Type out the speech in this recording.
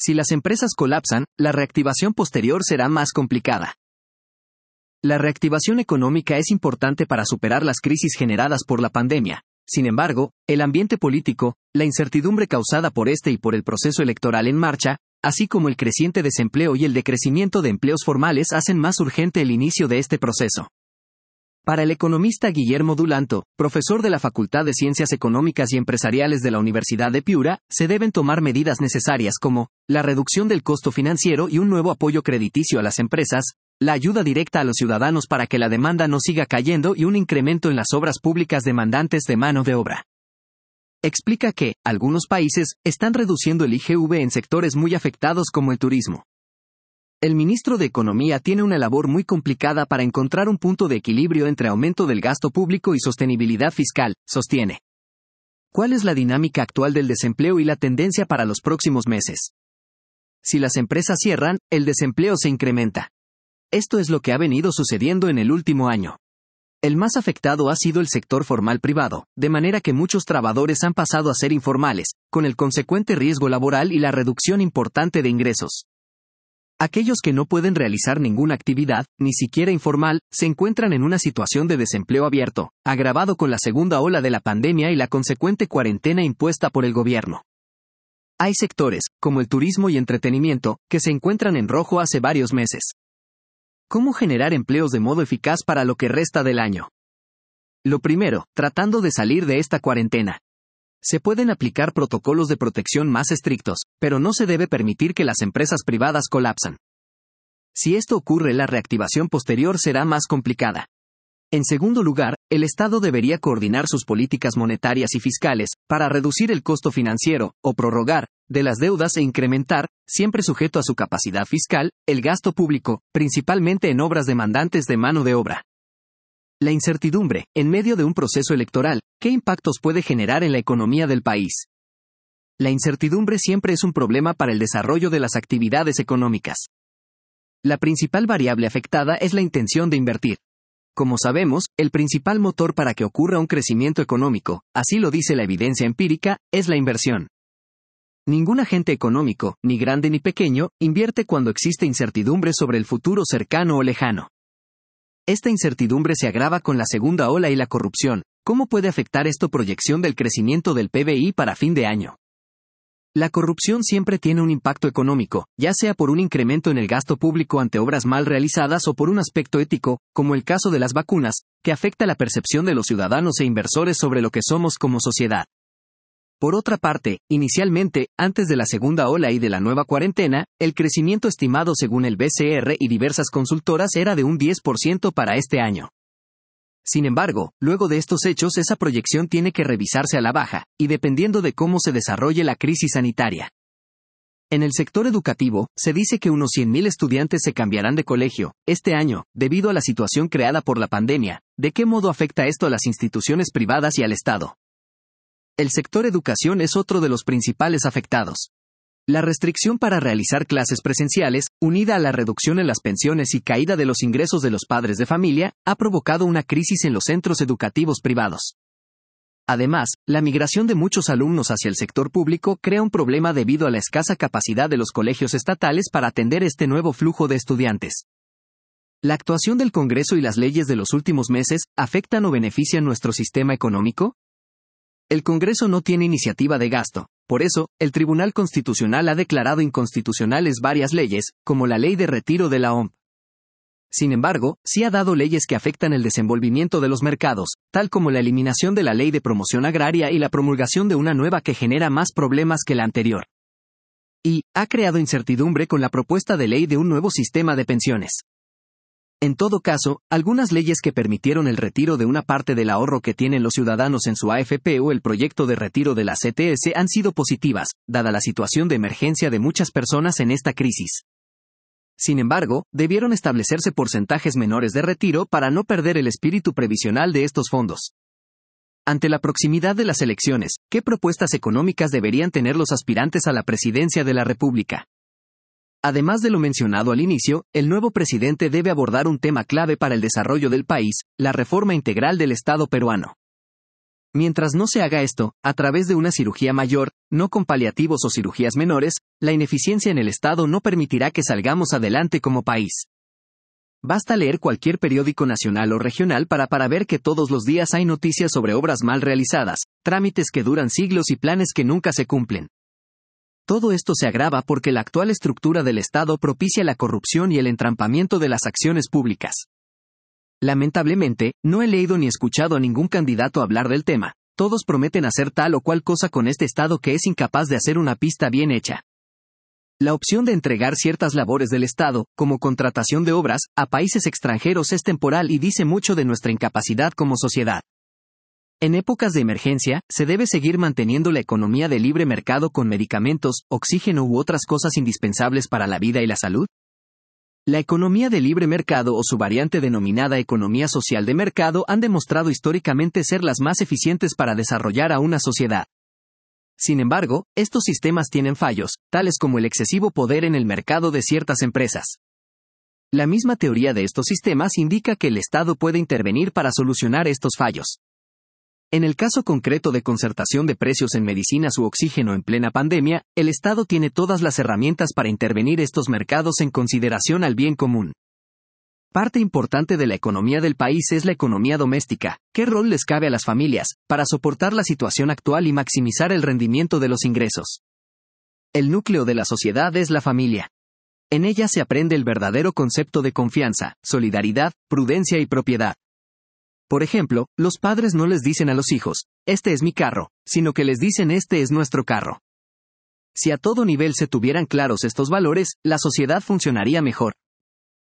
Si las empresas colapsan, la reactivación posterior será más complicada. La reactivación económica es importante para superar las crisis generadas por la pandemia. Sin embargo, el ambiente político, la incertidumbre causada por este y por el proceso electoral en marcha, así como el creciente desempleo y el decrecimiento de empleos formales hacen más urgente el inicio de este proceso. Para el economista Guillermo Dulanto, profesor de la Facultad de Ciencias Económicas y Empresariales de la Universidad de Piura, se deben tomar medidas necesarias como la reducción del costo financiero y un nuevo apoyo crediticio a las empresas, la ayuda directa a los ciudadanos para que la demanda no siga cayendo y un incremento en las obras públicas demandantes de mano de obra. Explica que, algunos países, están reduciendo el IGV en sectores muy afectados como el turismo. El ministro de Economía tiene una labor muy complicada para encontrar un punto de equilibrio entre aumento del gasto público y sostenibilidad fiscal, sostiene. ¿Cuál es la dinámica actual del desempleo y la tendencia para los próximos meses? Si las empresas cierran, el desempleo se incrementa. Esto es lo que ha venido sucediendo en el último año. El más afectado ha sido el sector formal privado, de manera que muchos trabajadores han pasado a ser informales, con el consecuente riesgo laboral y la reducción importante de ingresos. Aquellos que no pueden realizar ninguna actividad, ni siquiera informal, se encuentran en una situación de desempleo abierto, agravado con la segunda ola de la pandemia y la consecuente cuarentena impuesta por el gobierno. Hay sectores, como el turismo y entretenimiento, que se encuentran en rojo hace varios meses. ¿Cómo generar empleos de modo eficaz para lo que resta del año? Lo primero, tratando de salir de esta cuarentena. Se pueden aplicar protocolos de protección más estrictos, pero no se debe permitir que las empresas privadas colapsen. Si esto ocurre, la reactivación posterior será más complicada. En segundo lugar, el Estado debería coordinar sus políticas monetarias y fiscales, para reducir el costo financiero, o prorrogar, de las deudas e incrementar, siempre sujeto a su capacidad fiscal, el gasto público, principalmente en obras demandantes de mano de obra. La incertidumbre, en medio de un proceso electoral, ¿qué impactos puede generar en la economía del país? La incertidumbre siempre es un problema para el desarrollo de las actividades económicas. La principal variable afectada es la intención de invertir. Como sabemos, el principal motor para que ocurra un crecimiento económico, así lo dice la evidencia empírica, es la inversión. Ningún agente económico, ni grande ni pequeño, invierte cuando existe incertidumbre sobre el futuro cercano o lejano. Esta incertidumbre se agrava con la segunda ola y la corrupción. ¿Cómo puede afectar esto proyección del crecimiento del PBI para fin de año? La corrupción siempre tiene un impacto económico, ya sea por un incremento en el gasto público ante obras mal realizadas o por un aspecto ético, como el caso de las vacunas, que afecta la percepción de los ciudadanos e inversores sobre lo que somos como sociedad. Por otra parte, inicialmente, antes de la segunda ola y de la nueva cuarentena, el crecimiento estimado según el BCR y diversas consultoras era de un 10% para este año. Sin embargo, luego de estos hechos esa proyección tiene que revisarse a la baja, y dependiendo de cómo se desarrolle la crisis sanitaria. En el sector educativo, se dice que unos 100.000 estudiantes se cambiarán de colegio, este año, debido a la situación creada por la pandemia. ¿De qué modo afecta esto a las instituciones privadas y al Estado? El sector educación es otro de los principales afectados. La restricción para realizar clases presenciales, unida a la reducción en las pensiones y caída de los ingresos de los padres de familia, ha provocado una crisis en los centros educativos privados. Además, la migración de muchos alumnos hacia el sector público crea un problema debido a la escasa capacidad de los colegios estatales para atender este nuevo flujo de estudiantes. ¿La actuación del Congreso y las leyes de los últimos meses afectan o benefician nuestro sistema económico? El Congreso no tiene iniciativa de gasto. Por eso, el Tribunal Constitucional ha declarado inconstitucionales varias leyes, como la Ley de Retiro de la OMP. Sin embargo, sí ha dado leyes que afectan el desenvolvimiento de los mercados, tal como la eliminación de la Ley de Promoción Agraria y la promulgación de una nueva que genera más problemas que la anterior. Y, ha creado incertidumbre con la propuesta de ley de un nuevo sistema de pensiones. En todo caso, algunas leyes que permitieron el retiro de una parte del ahorro que tienen los ciudadanos en su AFP o el proyecto de retiro de la CTS han sido positivas, dada la situación de emergencia de muchas personas en esta crisis. Sin embargo, debieron establecerse porcentajes menores de retiro para no perder el espíritu previsional de estos fondos. Ante la proximidad de las elecciones, ¿qué propuestas económicas deberían tener los aspirantes a la presidencia de la República? Además de lo mencionado al inicio, el nuevo presidente debe abordar un tema clave para el desarrollo del país, la reforma integral del Estado peruano. Mientras no se haga esto, a través de una cirugía mayor, no con paliativos o cirugías menores, la ineficiencia en el Estado no permitirá que salgamos adelante como país. Basta leer cualquier periódico nacional o regional para ver que todos los días hay noticias sobre obras mal realizadas, trámites que duran siglos y planes que nunca se cumplen. Todo esto se agrava porque la actual estructura del Estado propicia la corrupción y el entrampamiento de las acciones públicas. Lamentablemente, no he leído ni escuchado a ningún candidato hablar del tema. Todos prometen hacer tal o cual cosa con este Estado que es incapaz de hacer una pista bien hecha. La opción de entregar ciertas labores del Estado, como contratación de obras, a países extranjeros es temporal y dice mucho de nuestra incapacidad como sociedad. En épocas de emergencia, se debe seguir manteniendo la economía de libre mercado con medicamentos, oxígeno u otras cosas indispensables para la vida y la salud. La economía de libre mercado o su variante denominada economía social de mercado han demostrado históricamente ser las más eficientes para desarrollar a una sociedad. Sin embargo, estos sistemas tienen fallos, tales como el excesivo poder en el mercado de ciertas empresas. La misma teoría de estos sistemas indica que el Estado puede intervenir para solucionar estos fallos. En el caso concreto de concertación de precios en medicinas u oxígeno en plena pandemia, el Estado tiene todas las herramientas para intervenir estos mercados en consideración al bien común. Parte importante de la economía del país es la economía doméstica. ¿Qué rol les cabe a las familias para soportar la situación actual y maximizar el rendimiento de los ingresos? El núcleo de la sociedad es la familia. En ella se aprende el verdadero concepto de confianza, solidaridad, prudencia y propiedad. Por ejemplo, los padres no les dicen a los hijos, este es mi carro, sino que les dicen este es nuestro carro. Si a todo nivel se tuvieran claros estos valores, la sociedad funcionaría mejor.